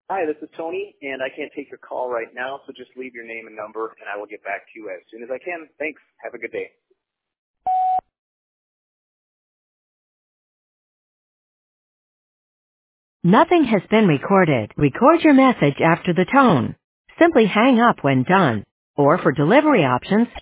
Hi, this is Tony, and I can't take your call right now, so just leave your name and number, and I will get back to you as soon as I can. Thanks. Have a good day. Nothing has been recorded. Record your message after the tone. Simply hang up when done. Or for delivery options,